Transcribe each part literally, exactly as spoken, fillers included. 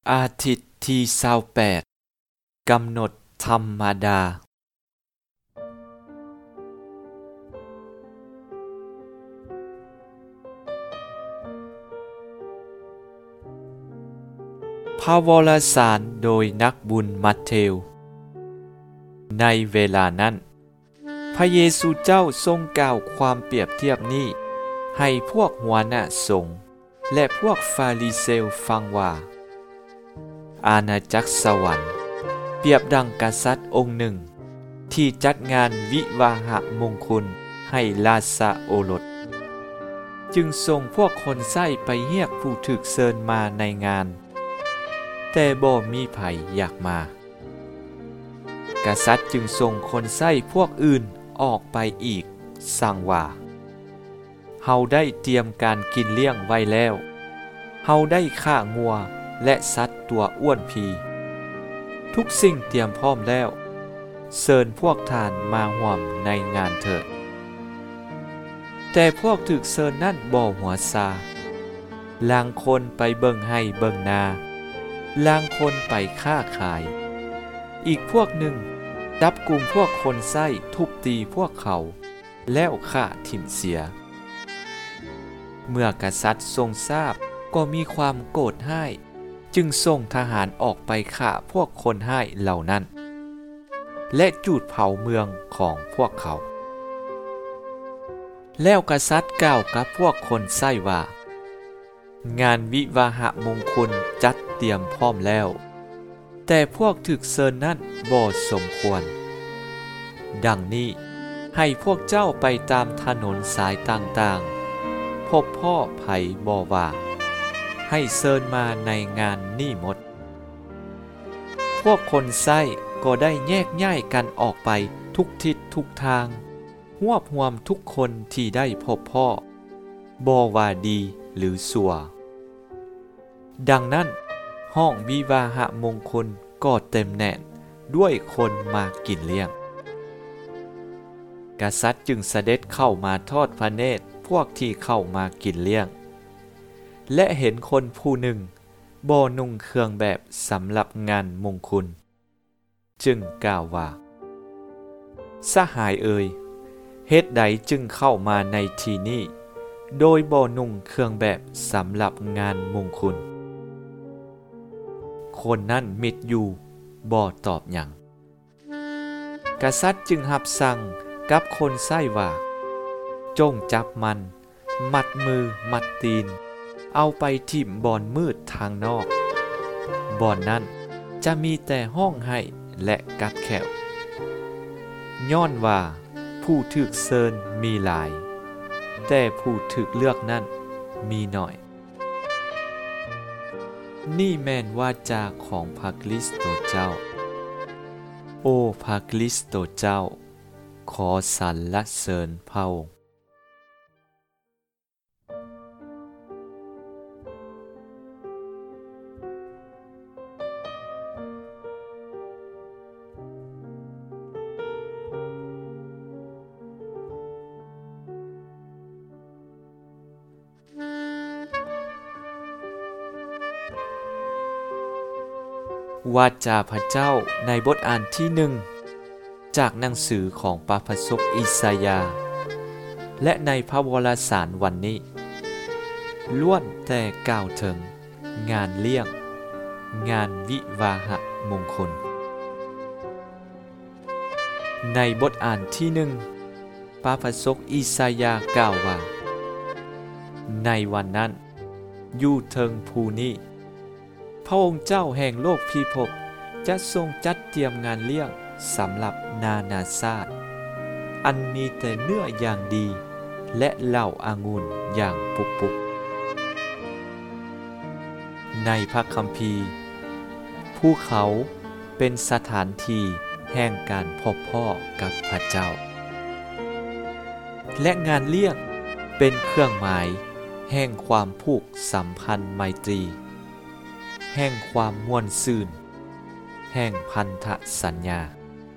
อาทิตย์ที่ยี่สิบแปดกำหนดธรรมดาพระวรสารโดยนักบุญมัทธิวในเวลานั้นพระเยซูเจ้าทรงกล่าวความเปรียบเทียบนี้ให้พวกหัวหน้าสงฆ์และพวกฟาริเซลฟังว่าอาณาจักรสวรรค์เปรียบดังกษัตริย์องค์หนึ่งที่จัดงานวิวาหมงคลให้ราชโอรสจึงส่งพวกคนใช้ไปเรียกผู้ถูกเชิญมาในงานแต่บ่มีไผอยากมากษัตริย์จึงส่งคนใช้พวกอื่นออกไปอีกสั่งว่าเฮาได้เตรียมการกินเลี้ยงไว้แล้วเฮาได้ฆ่างัวและสัตว์ตัวอ้วนพีทุกสิ่งเตรียมพร้อมแล้วเชิญพวกท่านมาร่วมในงานเถิดแต่พวกถูกเชิญนั้นบ่หัวซาลางคนไปเบิ่งให้เบิ่งนาลางคนไปค้าขายอีกพวกหนึ่งจับกลุ่มพวกคนใช้ทุบตีพวกเขาแล้วฆ่าถิ่มเสียเมื่อกษัตริย์ทรงทราบก็มีความโกรธให้จึงส่งทหารออกไปฆ่าพวกคนให้เหล่านั้นและจูดเผาเมืองของพวกเขาแล้วกษัตริย์กล่าวกับพวกคนใช้ว่างานวิวาหมงคลจัดเตรียมพร้อมแล้วแต่พวกถูกเชิญนั้นบ่สมควรดังนี้ให้พวกเจ้าไปตามถนนสายต่างๆพบพ่อไผบ่ว่าให้เชิญมาในงานนี้หมดพวกคนใช้ก็ได้แยกย้ายกันออกไปทุกทิศทุกทางรวบรวมทุกคนที่ได้พบพ่อบ่ว่าดีหรือชั่วดังนั้นห้องวิวาหมงคลก็เต็มแน่นด้วยคนมากินเลี้ยงกษัตริย์จึงเสด็จเข้ามาทอดพระเนตรพวกที่เข้ามากินเลี้ยงและเห็นคนผู้หนึ่งบ่นุ่งเครื่องแบบสำหรับงานมงคลจึงกล่าวว่าสหายเอ่ยเหตุใดจึงเข้ามาในที่นี้โดยบ่นุ่งเครื่องแบบสำหรับงานมงคลคนนั้นมิดอยู่บ่ตอบหยังกษัตริย์จึงรับสั่งกับคนใช้ว่าจงจับมันมัดมือมัดตีนเอาไปทิ่มบ่อนมืดทางนอกบ่อนนั้นจะมีแต่ห้องไห้และกัดแขวย้อนว่าผู้ถูกเชิญมีหลายแต่ผู้ถูกเลือกนั้นมีน้อยนี่แม่นวาจาของพระคริสต์เจ้าโอ้พระคริสต์เจ้าขอสรรเสริญพระองค์วาจาพระเจ้าในบทอ่านที่หนึ่งจากหนังสือของพระพสกอิสยาห์และในพระวรสารวันนี้ล้วนแต่กล่าวถึงงานเลี้ยงงานวิวาหมงคลในบทอ่านที่หนึ่งพระพสกอิสยาห์กล่าวว่าในวันนั้นอยู่เทิงภูนี้พระองค์เจ้าแห่งโลกพิภพจะทรงจัดเตรียมงานเลี้ยงสำหรับนานาชาติอันมีแต่เนื้ออย่างดีและเหล้าองุ่นอย่างปุกปุกในพระคัมภีร์ภูเขาเป็นสถานที่แห่งการพบพ่อกับพระเจ้าและงานเลี้ยงเป็นเครื่องหมายแห่งความผูกสัมพันธ์ไมตรีแห่งความม่วนซื่นแห่งพันธสัญญา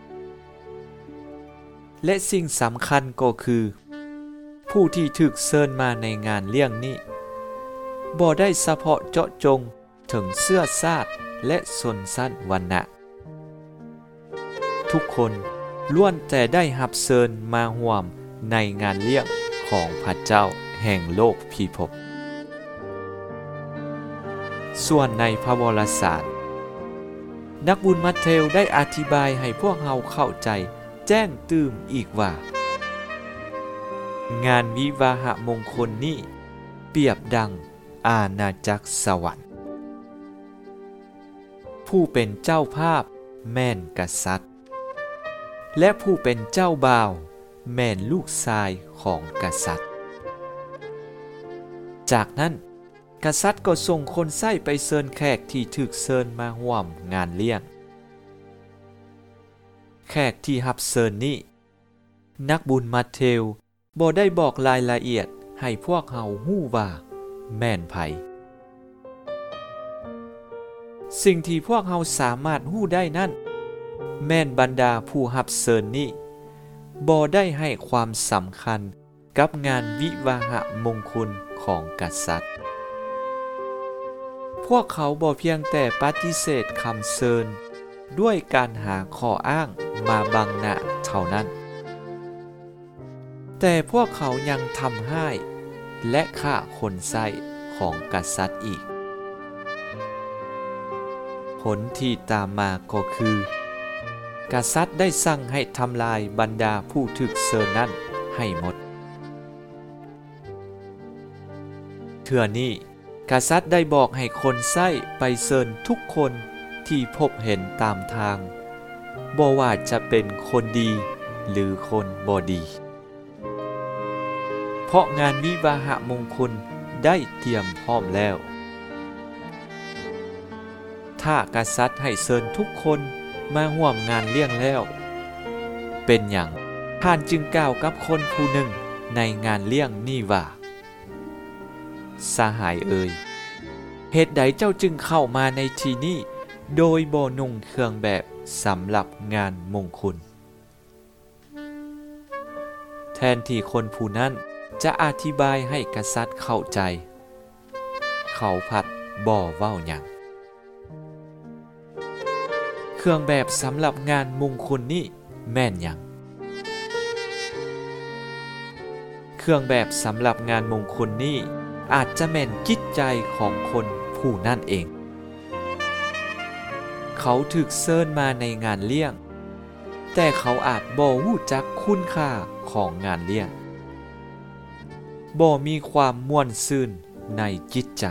และสิ่งสำคัญก็คือผู้ที่ถูกเชิญมาในงานเลี้ยงนี้บ่ได้เฉพาะเจาะจงถึงเสื้อชาติและชนชั้นวรรณะทุกคนล้วนแต่ได้รับเชิญมาร่วมในงานเลี้ยงของพระเจ้าแห่งโลกพิภพส่วนในพระวรสารนักบุญมัทธิวได้อธิบายให้พวกเราเข้าใจแจ้งตื่มอีกว่างานวิวาหมงคลนี้เปรียบดังอาณาจักรสวรรค์ผู้เป็นเจ้าภาพแม่นกษัตริย์และผู้เป็นเจ้าบ่าวแม่นลูกชายของกษัตริย์จากนั้นกษัตริย์ก็ส่งคนใส้ไปเชิญแขกที่ถูกเชิญมาร่วมงานเลี้ยงแขกที่รับเชิญนี้นักบุญมัทธิวบ่ได้บอกรายละเอียดให้พวกเฮาฮู้ว่าแม่นไผสิ่งที่พวกเฮาสามารถฮู้ได้นั่นแม่นบรรดาผู้รับเชิญนี้บ่ได้ให้ความสำคัญกับงานวิวาหมงคลของกษัตริย์พวกเขาบ่เพียงแต่ปฏิเสธคำเชิญด้วยการหาข้ออ้างมาบังหน้าเท่านั้นแต่พวกเขายังทำให้และฆ่าคนใส้ของกษัตริย์อีกผลที่ตามมาก็คือกษัตริย์ได้สั่งให้ทำลายบรรดาผู้ถูกเชิญนั้นให้หมดเทื่อนี้กษัตริย์ได้บอกให้คนใส้ไปเชิญทุกคนที่พบเห็นตามทางบ่ว่าจะเป็นคนดีหรือคนบ่ดีเพราะงานวิวาหมงคลได้เตรียมพร้อมแล้วถ้ากษัตริย์ให้เชิญทุกคนมาร่วมงานเลี้ยงแล้วเป็นหยังท่านจึงกล่าวกับคนผู้หนึ่งในงานเลี้ยงนี่ว่าสหายเอ่ยเหตุใดเจ้าจึงเข้ามาในที่นี้โดยบ่นุ่งเครื่องแบบสำหรับงานมงคลแทนที่คนผู้นั้นจะอธิบายให้กษัตริย์เข้าใจเขาผัดบ่เว้าหยังเครื่องแบบสำหรับงานมงคลนี้แม่นหยังเครื่องแบบสำหรับงานมงคลนี้อาจจะแม่นจิตใจของคนผู้นั่นเองเขาถูกเชิญมาในงานเลี้ยงแต่เขาอาจบ่รู้จักคุณค่าของงานเลี้ยงบ่มีความม่วนซื่นในจิตใจ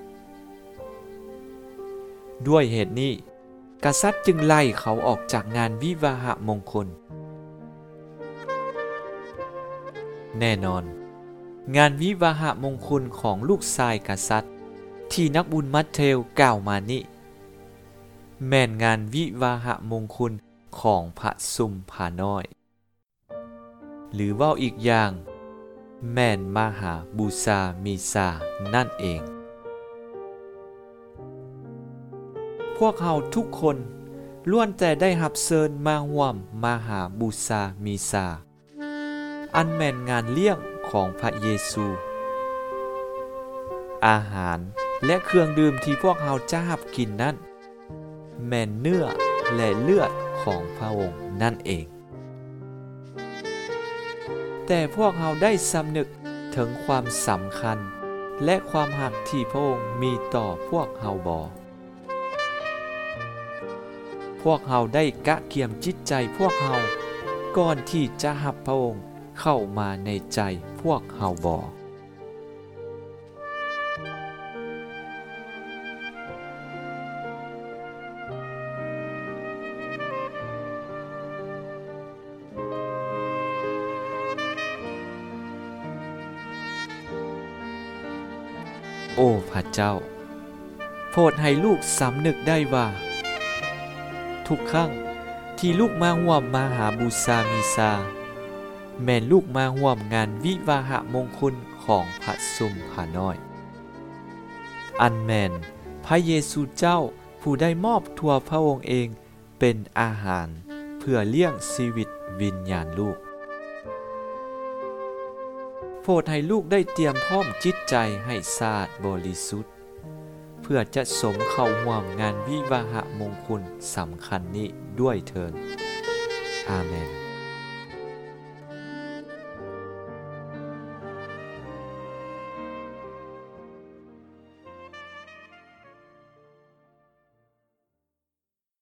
ด้วยเหตุนี้กษัตริย์จึงไล่เขาออกจากงานวิวาหมงคลแน่นอนงานวิวาหมงคลของลูกชายกษัตริย์ที่นักบุญมัทธิวกล่าวมานี้แม่นงานวิวาหมงคลของพระสุมภาน้อยหรือว่าอีกอย่างแม่นมหาบูชามีสานั่นเองพวกเราทุกคนล้วนแต่ได้รับเชิญมาร่วมมหาบูชามีสาอันแม่นงานเลี้ยงของพระเยซูอาหารและเครื่องดื่มที่พวกเราจะรับกินนั้นแม่นเนื้อและเลือดของพระองค์นั่นเองแต่พวกเราได้สำนึกถึงความสำคัญและความหักที่พระองค์มีต่อพวกเราบ่พวกเราได้กะเกียมจิตใจพวกเราก่อนที่จะรับพระองค์เข้ามาในใจพวกเราบ่โอ้พระเจ้าโปรดให้ลูกสำนึกได้ว่าทุกครั้งที่ลูกมาร่วมมหาบูชามีสาแม่นลูกมาร่วมงานวิวาหมงคลของพระสุมภาน้อยอันแม่นพระเยซูเจ้าผู้ได้มอบทั่วพระองค์เองเป็นอาหารเพื่อเลี้ยงชีวิตวิญญาณลูกโปรดให้ลูกได้เตรียมพร้อมจิตใจให้สะอาดบริสุทธิ์เพื่อจะสมเข้าร่วมงานวิวาหมงคลสำคัญนี้ด้วยเถิดอาเมน